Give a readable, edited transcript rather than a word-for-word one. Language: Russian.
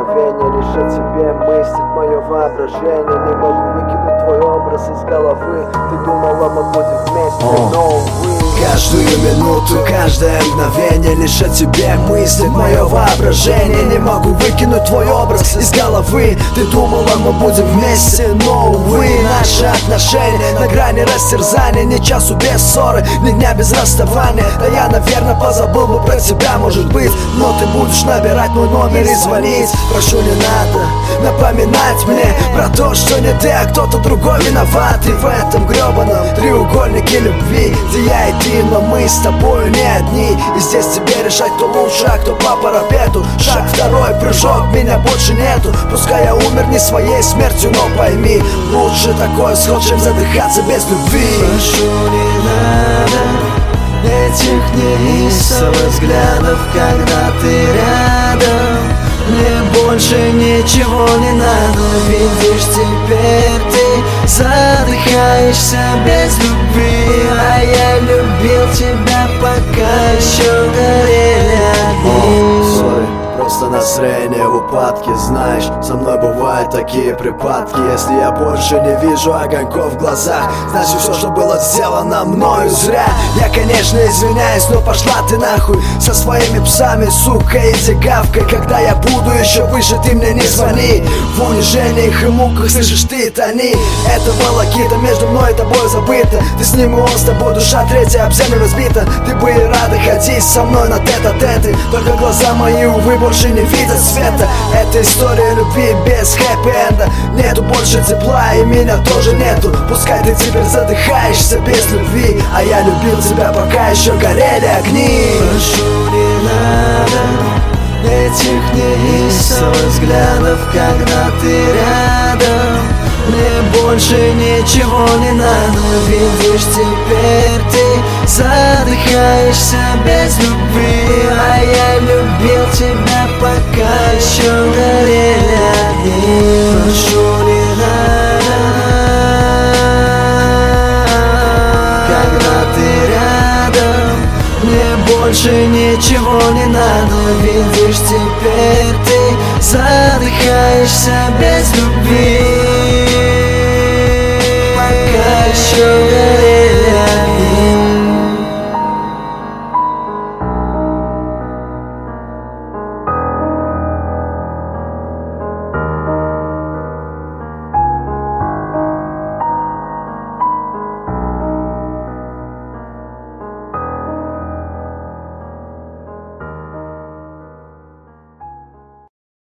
мгновение лишь о тебе мыслит мое воображение. Не могу выкинуть твой образ из головы. Ты думала, мы будем вместе, но увы. Каждую минуту, каждое мгновение лишь о тебе мыслит мое воображение. Не могу выкинуть твой образ из головы. Ты думала, мы будем вместе, но увы. Наши отношения на грани растерзания. Ни часу без ссоры, ни дня без расставания. Да я, наверное, позабыл бы про тебя, может быть. Но ты будешь набирать мой номер и звонить. Прошу, не надо напоминать мне про то, что не ты, а кто-то другой виноват. И в этом гребаном треугольнике любви, где я и ты, но мы с тобою не одни. И здесь тебе решать, кто лучше, а кто по парапету. Шаг второй, прыжок, меня больше нету. Пускай я умер не своей смертью, но пойми, лучше такой исход, чем задыхаться без любви. Прошу, не надо этих неистовых взглядов, когда ты рядом. Мне больше ничего не надо. Видишь, теперь ты задыхаешься без любви. А я любил тебя, пока еще горели огни. Просто настроение в упадке, знаешь, со мной бывают такие припадки. Если я больше не вижу огоньков в глазах, значит все, что было сделано мною зря. Я, конечно, извиняюсь, но пошла ты нахуй со своими псами, сука, иди гавкой. Когда я буду еще выше, ты мне не звони. В унижениях и муках слышишь ты тони. Это волокита между мной и тобой забыто. Ты с ним и он с тобой, душа третья об землю разбита. Ты бы и рада ходить со мной на тет-а-теты, только глаза мои, увы, больше не видят света. Это история любви без хэппи-энда. Нету больше тепла и меня тоже нету. Пускай ты теперь задыхаешься без любви, а я любил тебя, пока еще горели огни. Прошу, не надо этих неистовых взглядов, когда ты рядом. Мне больше ничего не надо. Видишь, теперь ты задыхаешься без любви. А я любил тебя, пока еще горели огни. Прошу, не надо, когда ты рядом. Мне больше ничего не надо. Видишь, теперь ты задыхаешься без любви.